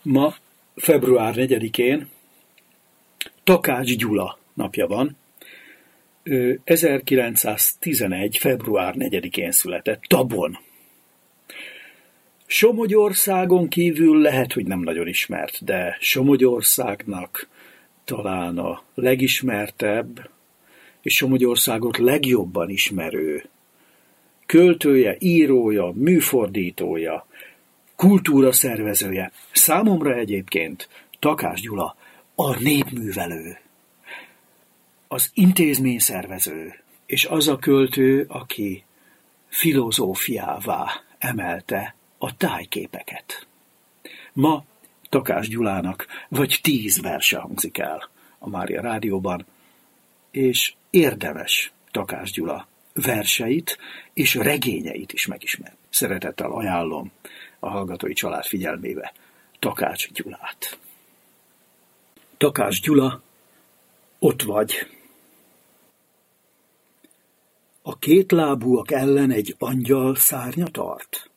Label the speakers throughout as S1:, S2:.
S1: Ma, február 4-én Takács Gyula napja van. Ő 1911. február 4-én született, Tabon. Somogyországon kívül lehet, hogy nem nagyon ismert, de Somogyországnak talán a legismertebb, és Somogyországot legjobban ismerő költője, írója, műfordítója, kultúraszervezője. Számomra egyébként Takács Gyula a népművelő, az intézményszervező, és az a költő, aki filozófiává emelte a tájképeket. Ma Takács Gyulának vagy 10 verse hangzik el a Mária Rádióban, és érdemes Takács Gyula verseit és regényeit is megismerni. Szeretettel ajánlom a hallgatói család figyelmébe Takács Gyulát. Takács Gyula, ott vagy. A kétlábúak ellen egy angyal szárnya tart.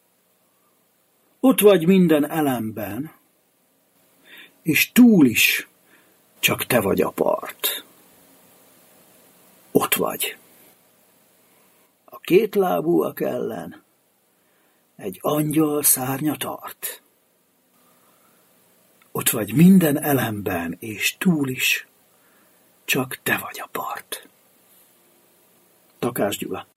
S1: Ott vagy minden elemben, és túl is csak te vagy a part. Ott vagy. A kétlábúak ellen egy angyal szárnya tart. Ott vagy minden elemben, és túl is csak te vagy a part. Takács Gyula.